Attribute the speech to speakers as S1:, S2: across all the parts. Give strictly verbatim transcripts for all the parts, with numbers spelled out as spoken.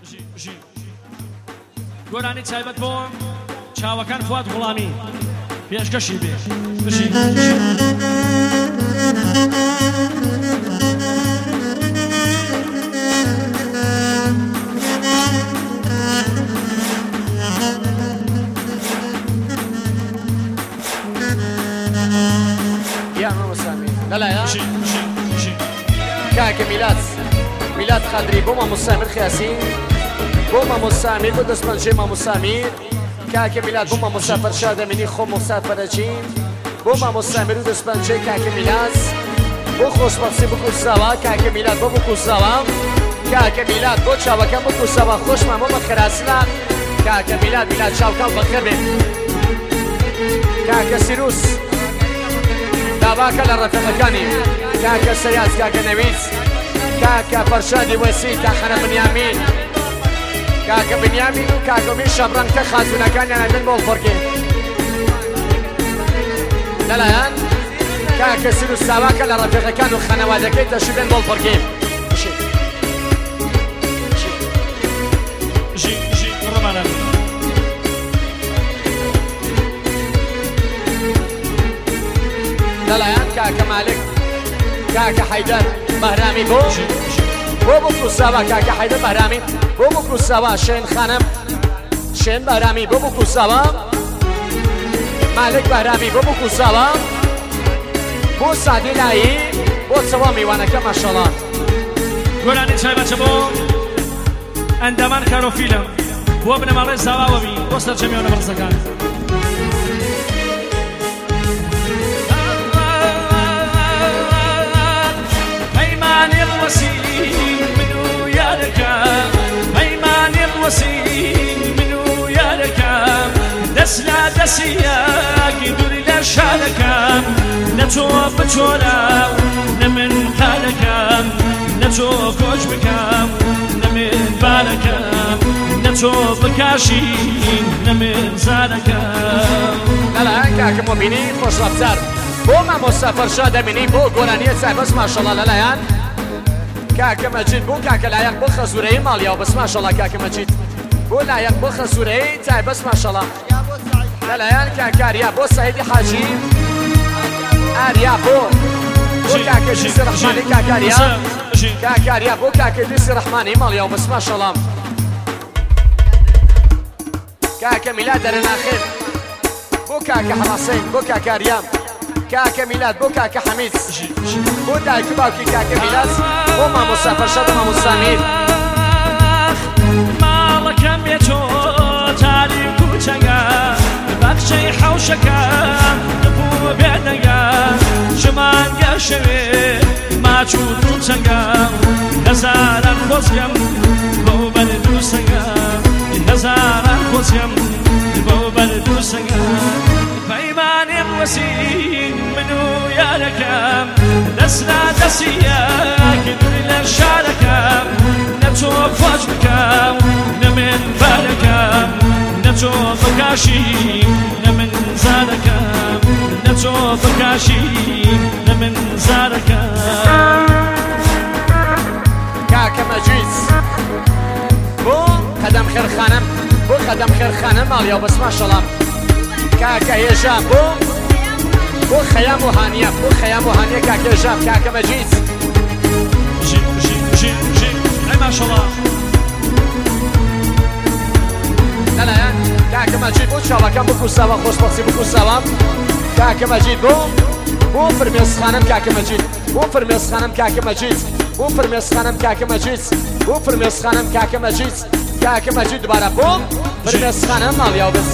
S1: گۆرانی تایبەت بۆ چاوەکان فواد غوڵامی پێشکەشی بێ بژی
S2: يا ماما سامي لا لا يا كاك ميلاد ميلاد خضري بوما مسامير خياسين بوما مسامير بدس بنجي ماما سامير كاك ميلاد بوما مسافر شادة مني خو مسافر جين بوما مسامير بدس بنجي كاك ميلاد بو خوش بخشی بکو سوا كاك ميلاد بو بکو سوا كاك ميلاد بو چاوكان بکو سوا خوش ماما بخراسنا كاك ميلاد ميلاد چاوكان بخبه كاك سيروس داباکە لە ڕەفیقەکانی کاکە سەیاز کاکە نەویس کاکە فەرشادی وەسی تاخەنە بنیامین کاکە بنیامین و کاکەمی شەبڕەنگ کە خاتونەکانیان ئەبێن بۆ فڕکێ لەلایەن کاکە سیر و ساواکە لە ڕەفیقەکان و خەنەوادەکەی دەشی بێن بۆ فڕکێ لەلایەن کاکە مالک کاکە حەیدەر بەهرامی بۆ بۆ بکو ساوا کاکە حەیدەر بەهرامی بۆ بکو ساوا شێن خانم شێن بەهرامی بۆ بکو ساوا مالک بەهرامی بۆ بکو ساوا بۆ سادی لایی بۆ چەوا میوانەکە ماشەڵڵا
S1: گۆرانی تایبەتە بۆ ئەندەمان کارۆفیلم بۆ بنەماڵێ زاواوەبی بۆ سەرجەمیانە بەڕزەکان الوسيل منو يارك أيمان الوسيل منو يارك دسنا دسياك دوري لشالك نتوب بجولا نمن حالك نتوب وجبك نمن بالك نتوب بكاشين نمن زارك
S2: لا لا كاك مبيني خوش رفتار بو ما مسافر شاده مني بو قرانية سعبس ما شاء الله للايان كاكا مجيد بو كاكا لايق بو خزوري ماليا بس ما شاء الله كاكا مجيد بو لايق بو خزوري تاي بس ما شاء الله لا لايان كاكا ريا بو سعيدي حاجي اريا بو بو كاكا ديسي رحماني كاكا ريا كاكا ريا بو كاكا ديسي رحماني ماليا بس ما شاء الله كاكا ميلاد رنا خير بو كاكا حماسين بو كاكا ريام كاكا ميلاد بو كاكا حميد بو دايك باوكي كاكا ميلاد بو ما مسافر شاد ما مسامير
S1: مالكم يتو تاريخ وشجا بخشي حوشكا نبو بيدنجا شمان قشوي ما تشوف وشجا نزار الخوزيم بو بلدو سجا نزار الخوزيم بو بلدو سجا فايمان الوسيل منو يارك دسنا دسياك دوري لشارك نتوب وجبك نمن بالك نتوب بكاشي نمن زارك نتوب بكاشي نمن زارك
S2: كاكا مجيز بو قدم خير خانم بو قدم خير خانم ماليا بس ما شاء الله كاكا هيجام بو بو خيام وهانية بو خيام وهانية كاكا هيجام كاكا مجيد
S1: جي جي جي جي اي ما شاء الله
S2: لا لا كاكا مجيد بو شاء الله كان بكو سوا خوش بخصي بكو سوا كاكا مجيد بو بو فرميس خانم كاكا مجيد بو فرميس خانم كاكا مجيد بو فرميس خانم كاكا مجيد بو فرميس خانم كاكا مجيد كاكا مجيد دوباره بو فرميس خانم ماليا وبس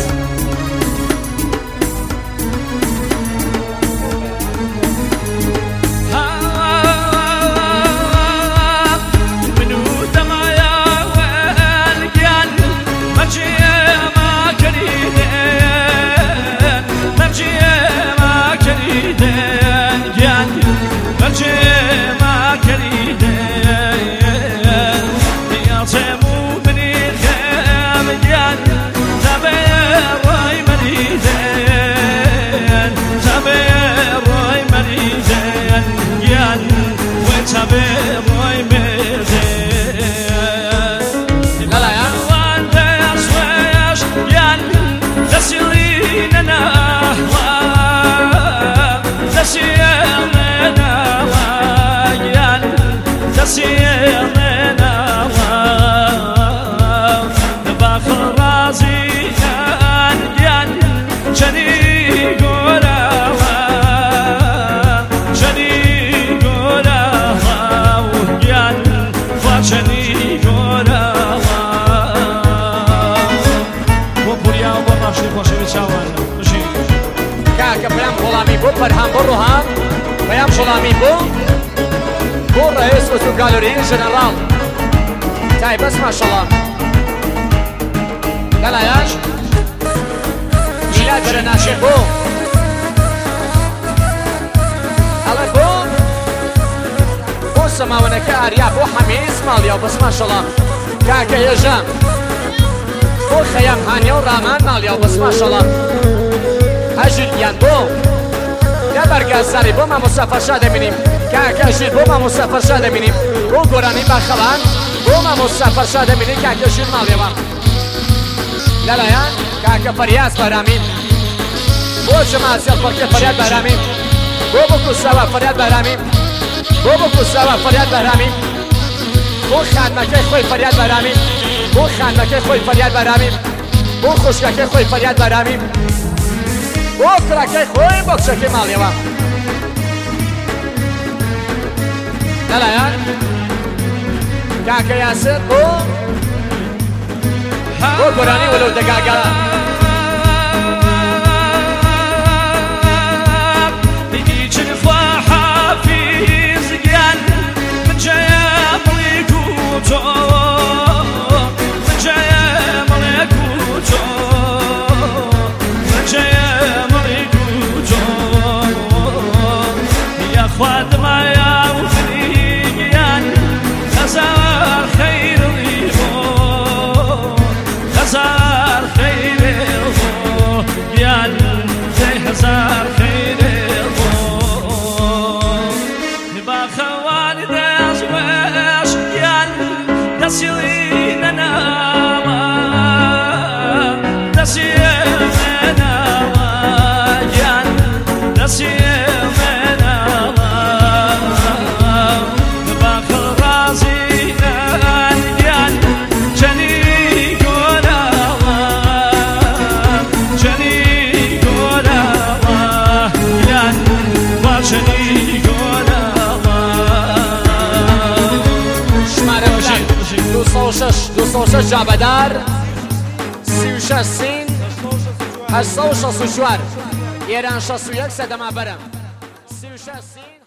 S1: يا
S2: بۆ پەرهام بۆ ڕۆهام بەیان غوڵامی بۆ بۆ ڕئیس ئۆتۆگالۆری ژەنەڕاڵ تایبەت ماشەڵڵا لەلایەن میلاد بەرەناسێ بۆ ئەڵێ بۆ بۆ سەماوەنەکە ئاریا بۆ حەمی ئیسماڵیا و بەس ماشەڵڵا کاکە هێژە بۆ خەیام هانیە و ڕامان ماڵیا و بەس ماشەڵڵا هەژیریان بۆ یا بەرگازداری بۆ مامۆستا فەرشا دەبینیم کاکە ژیر بۆ مامۆستا فەرشا دەبینیم بۆ گۆرانی باخەڵان بۆ مامۆستا فەرشا دەبینیم کاکە ژیر ماڵێوە لەلایەن کاکە فەریاز بەرامین بۆ جەمازێڵ فەرکە فەریاد بەرامین بۆ بۆ کوساوە فەریاد بەرامین بۆ بۆ کوساوە فەریاد بەرامین بۆ خانمەکەی خۆی فەریاد بەرامین بۆ خانمەکەی خۆی فەریاد بەرامین بۆ خوشکەکەی خۆی فەریاد بەرامین بۆ کوڕەکەی خۆی بۆ کچەکەی ماڵێوە لەلایەن کاکە یاسر بۆ بۆ گۆرانی وەلەو دەگاگا دووسە و شەش جابەدار سی و شەش سین هەشت سەد و شەست و چوار ئێران شەست و یەک سەدەما بەرەم سی و شەش سین